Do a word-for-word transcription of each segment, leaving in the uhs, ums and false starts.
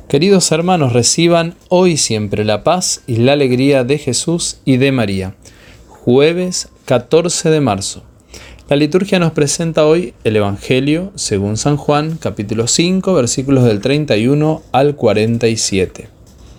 Queridos hermanos, reciban hoy y siempre la paz y la alegría de Jesús y de María. Jueves catorce de marzo. La liturgia nos presenta hoy el Evangelio según San Juan, capítulo cinco, versículos del treinta y uno al cuarenta y siete.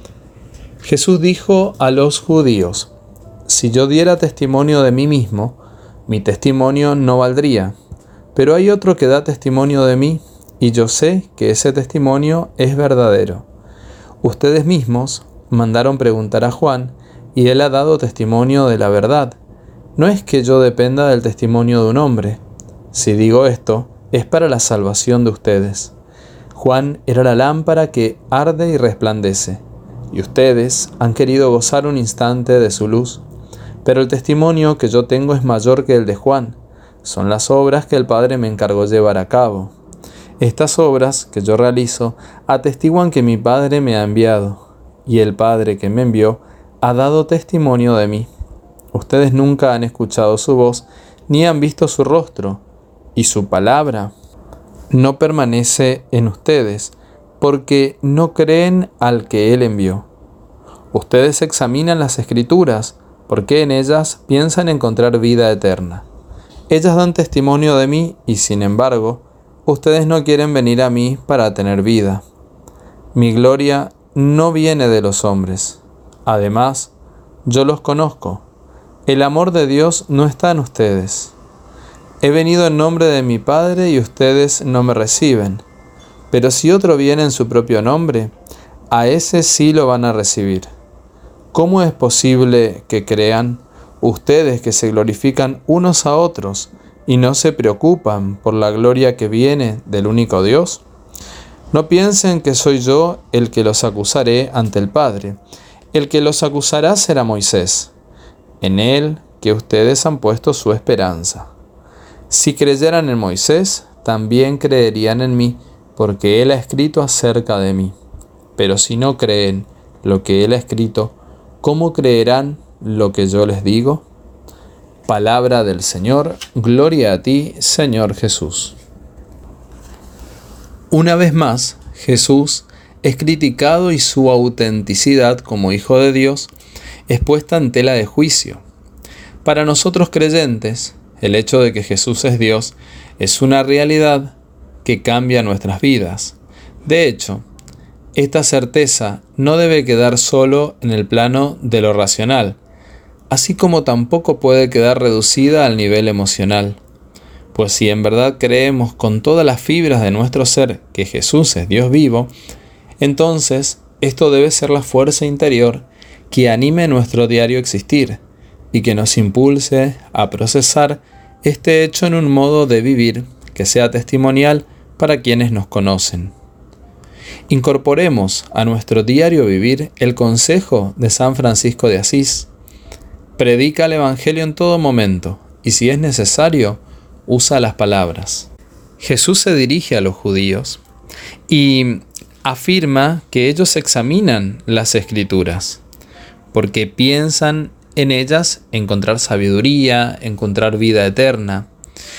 Jesús dijo a los judíos: si yo diera testimonio de mí mismo, mi testimonio no valdría, pero hay otro que da testimonio de mí, y yo sé que ese testimonio es verdadero. Ustedes mismos mandaron preguntar a Juan, y él ha dado testimonio de la verdad. No es que yo dependa del testimonio de un hombre. Si digo esto, es para la salvación de ustedes. Juan era la lámpara que arde y resplandece, y ustedes han querido gozar un instante de su luz. Pero el testimonio que yo tengo es mayor que el de Juan. Son las obras que el Padre me encargó llevar a cabo. Estas obras que yo realizo atestiguan que mi Padre me ha enviado, y el Padre que me envió ha dado testimonio de mí. Ustedes nunca han escuchado su voz, ni han visto su rostro, y su palabra no permanece en ustedes, porque no creen al que Él envió. Ustedes examinan las Escrituras, porque en ellas piensan encontrar vida eterna. Ellas dan testimonio de mí, y sin embargo, ustedes no quieren venir a mí para tener vida. Mi gloria no viene de los hombres. Además, yo los conozco. El amor de Dios no está en ustedes. He venido en nombre de mi Padre y ustedes no me reciben. Pero si otro viene en su propio nombre, a ese sí lo van a recibir. ¿Cómo es posible que crean ustedes que se glorifican unos a otros y no se preocupan por la gloria que viene del único Dios? No piensen que soy yo el que los acusaré ante el Padre. El que los acusará será Moisés, en él que ustedes han puesto su esperanza. Si creyeran en Moisés, también creerían en mí, porque él ha escrito acerca de mí. Pero si no creen lo que él ha escrito, ¿cómo creerán lo que yo les digo? Palabra del Señor, gloria a ti, Señor Jesús. Una vez más, Jesús es criticado y su autenticidad como Hijo de Dios es puesta en tela de juicio. Para nosotros creyentes, el hecho de que Jesús es Dios es una realidad que cambia nuestras vidas. De hecho, esta certeza no debe quedar solo en el plano de lo racional, así como tampoco puede quedar reducida al nivel emocional. Pues si en verdad creemos con todas las fibras de nuestro ser que Jesús es Dios vivo, entonces esto debe ser la fuerza interior que anime nuestro diario existir y que nos impulse a procesar este hecho en un modo de vivir que sea testimonial para quienes nos conocen. Incorporemos a nuestro diario vivir el consejo de San Francisco de Asís. Predica el Evangelio en todo momento y, si es necesario, usa las palabras. Jesús se dirige a los judíos y afirma que ellos examinan las Escrituras porque piensan en ellas encontrar sabiduría, encontrar vida eterna.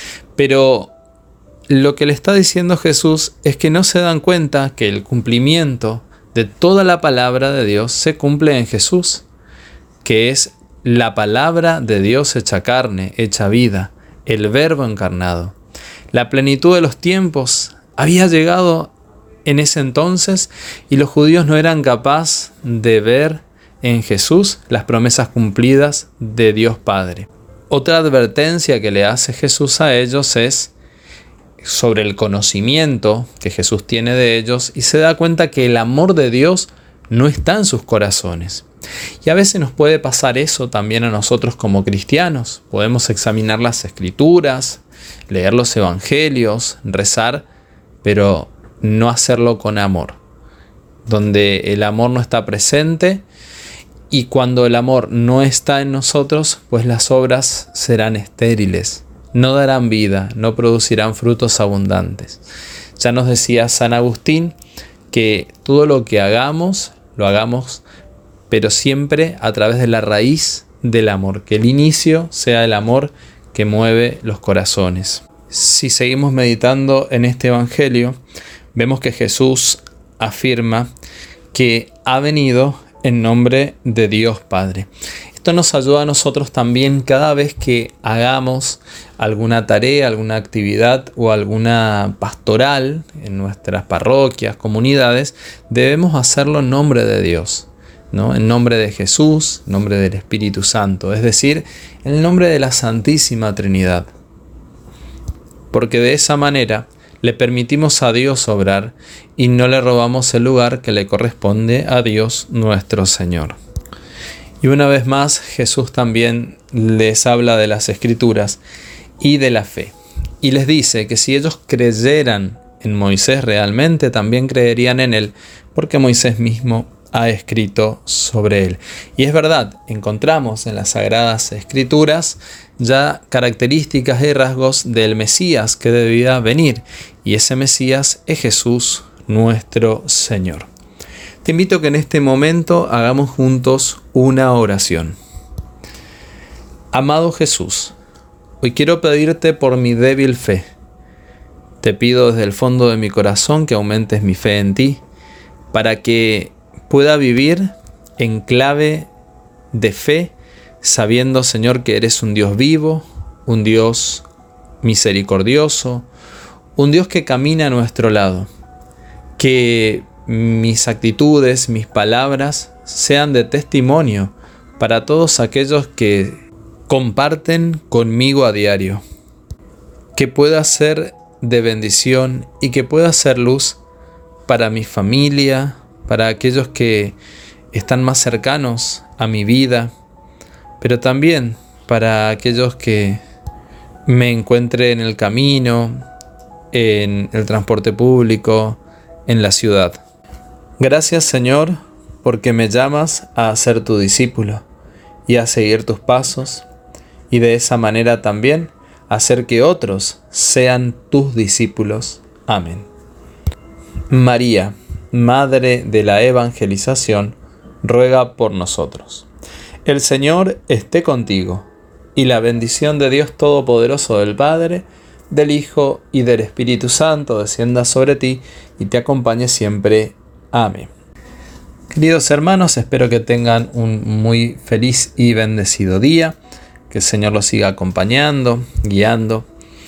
Pero lo que le está diciendo Jesús es que no se dan cuenta que el cumplimiento de toda la palabra de Dios se cumple en Jesús, que es la palabra de Dios hecha carne, hecha vida, el Verbo encarnado. La plenitud de los tiempos había llegado en ese entonces y los judíos no eran capaces de ver en Jesús las promesas cumplidas de Dios Padre. Otra advertencia que le hace Jesús a ellos es sobre el conocimiento que Jesús tiene de ellos, y se da cuenta que el amor de Dios no está en sus corazones. Y a veces nos puede pasar eso también a nosotros como cristianos. Podemos examinar las Escrituras, leer los Evangelios, rezar, pero no hacerlo con amor. Donde el amor no está presente, y cuando el amor no está en nosotros, pues las obras serán estériles, no darán vida, no producirán frutos abundantes. Ya nos decía San Agustín que todo lo que hagamos, lo hagamos, pero siempre a través de la raíz del amor, que el inicio sea el amor que mueve los corazones. Si seguimos meditando en este Evangelio, vemos que Jesús afirma que ha venido en nombre de Dios Padre. Esto nos ayuda a nosotros también cada vez que hagamos alguna tarea, alguna actividad o alguna pastoral en nuestras parroquias, comunidades, debemos hacerlo en nombre de Dios, ¿no? En nombre de Jesús, en nombre del Espíritu Santo, es decir, en el nombre de la Santísima Trinidad. Porque de esa manera le permitimos a Dios obrar y no le robamos el lugar que le corresponde a Dios nuestro Señor. Y una vez más, Jesús también les habla de las Escrituras y de la fe. Y les dice que si ellos creyeran en Moisés realmente, también creerían en él, porque Moisés mismo ha escrito sobre él. Y es verdad, encontramos en las Sagradas Escrituras ya características y rasgos del Mesías que debía venir. Y ese Mesías es Jesús, nuestro Señor. Te invito a que en este momento hagamos juntos una oración. Amado Jesús, hoy quiero pedirte por mi débil fe. Te pido desde el fondo de mi corazón que aumentes mi fe en ti, para que pueda vivir en clave de fe, sabiendo, Señor, que eres un Dios vivo, un Dios misericordioso, un Dios que camina a nuestro lado. Que mis actitudes, mis palabras sean de testimonio para todos aquellos que comparten conmigo a diario. Que pueda ser de bendición y que pueda ser luz para mi familia, para aquellos que están más cercanos a mi vida, pero también para aquellos que me encuentre en el camino, en el transporte público, en la ciudad. Gracias, Señor, porque me llamas a ser tu discípulo y a seguir tus pasos, y de esa manera también hacer que otros sean tus discípulos. Amén. María, Madre de la Evangelización, ruega por nosotros. El Señor esté contigo, y la bendición de Dios Todopoderoso, del Padre, del Hijo y del Espíritu Santo descienda sobre ti y te acompañe siempre. Amén. Queridos hermanos, espero que tengan un muy feliz y bendecido día, que el Señor los siga acompañando, guiando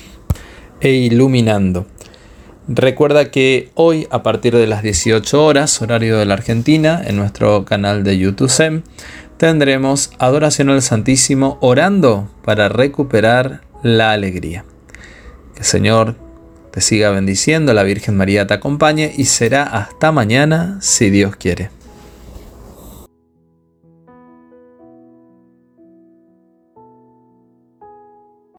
e iluminando. Recuerda que hoy, a partir de las dieciocho horas, horario de la Argentina, en nuestro canal de YouTube S E M, tendremos adoración al Santísimo orando para recuperar la alegría. Que el Señor te siga bendiciendo, la Virgen María te acompañe y será hasta mañana si Dios quiere.